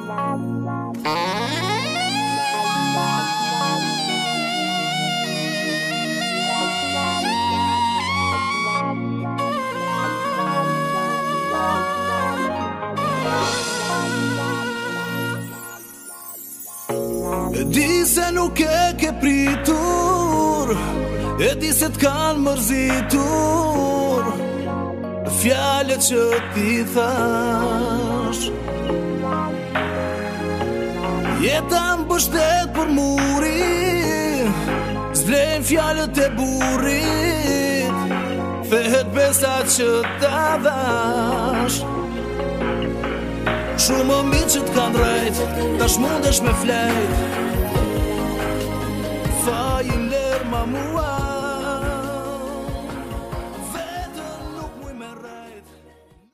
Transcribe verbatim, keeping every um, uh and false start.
E di se nuk e ke pritur, e di se t'kan mërzitur fjalët që ti thash. Jeta mbështet për muri, s'vlen fjalët e burrit, thehet besa që ta dhash. Shumë më mirë që t'kan drejt, tash mundesh me flejt. Fajin ler ma mua.